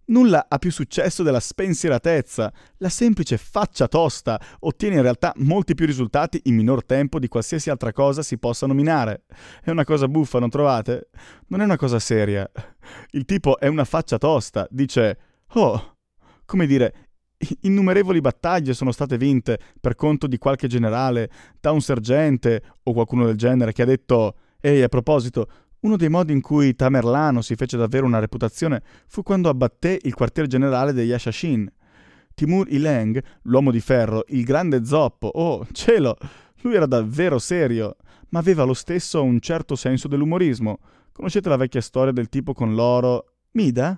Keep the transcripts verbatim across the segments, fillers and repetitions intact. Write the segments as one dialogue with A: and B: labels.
A: Nulla ha più successo della spensieratezza. La semplice faccia tosta ottiene in realtà molti più risultati in minor tempo di qualsiasi altra cosa si possa nominare. È una cosa buffa, non trovate? Non è una cosa seria. Il tipo è una faccia tosta. Dice, oh, come dire, innumerevoli battaglie sono state vinte per conto di qualche generale, da un sergente o qualcuno del genere che ha detto, ehi, a proposito, uno dei modi in cui Tamerlano si fece davvero una reputazione fu quando abbatté il quartier generale degli Ashashin. Timur Ileng, l'uomo di ferro, il grande zoppo, oh, cielo, lui era davvero serio, ma aveva lo stesso un certo senso dell'umorismo. Conoscete la vecchia storia del tipo con l'oro? Mida?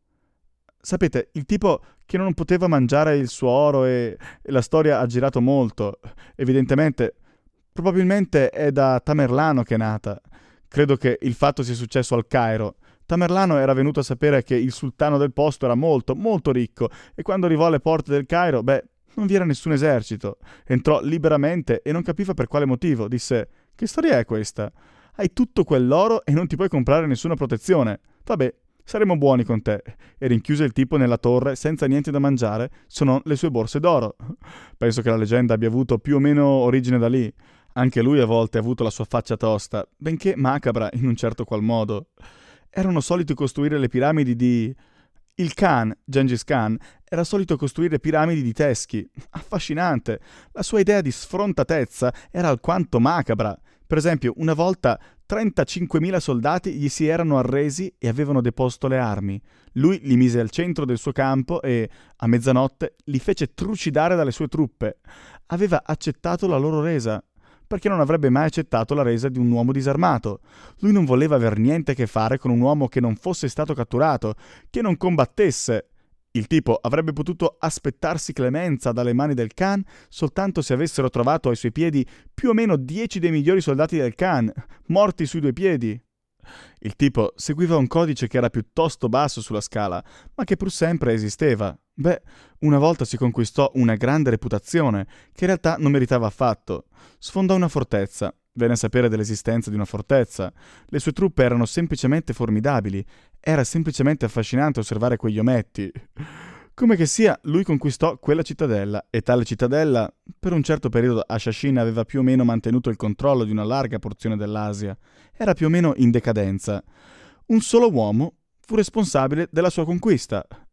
A: Sapete, il tipo che non poteva mangiare il suo oro e, e la storia ha girato molto. Evidentemente, probabilmente è da Tamerlano che è nata. Credo che il fatto sia successo al Cairo. Tamerlano era venuto a sapere che il sultano del posto era molto, molto ricco e quando arrivò alle porte del Cairo, beh, non vi era nessun esercito. Entrò liberamente e non capiva per quale motivo. Disse, che storia è questa? Hai tutto quell'oro e non ti puoi comprare nessuna protezione. Vabbè, saremo buoni con te. E rinchiuse il tipo nella torre senza niente da mangiare, se non le sue borse d'oro. Penso che la leggenda abbia avuto più o meno origine da lì. Anche lui a volte ha avuto la sua faccia tosta, benché macabra in un certo qual modo. Erano soliti costruire le piramidi di... Il Khan, Gengis Khan, era solito costruire piramidi di teschi. Affascinante. La sua idea di sfrontatezza era alquanto macabra. Per esempio, una volta trentacinquemila soldati gli si erano arresi e avevano deposto le armi. Lui li mise al centro del suo campo e, a mezzanotte, li fece trucidare dalle sue truppe. Aveva accettato la loro resa. Perché non avrebbe mai accettato la resa di un uomo disarmato. Lui non voleva aver niente a che fare con un uomo che non fosse stato catturato, che non combattesse. Il tipo avrebbe potuto aspettarsi clemenza dalle mani del Khan soltanto se avessero trovato ai suoi piedi più o meno dieci dei migliori soldati del Khan, morti sui due piedi. Il tipo seguiva un codice che era piuttosto basso sulla scala, ma che pur sempre esisteva. Beh, una volta si conquistò una grande reputazione, che in realtà non meritava affatto. Sfondò una fortezza, venne a sapere dell'esistenza di una fortezza. Le sue truppe erano semplicemente formidabili. Era semplicemente affascinante osservare quegli ometti. Come che sia, lui conquistò quella cittadella, e tale cittadella, per un certo periodo Ashashin aveva più o meno mantenuto il controllo di una larga porzione dell'Asia. Era più o meno in decadenza. Un solo uomo fu responsabile della sua conquista.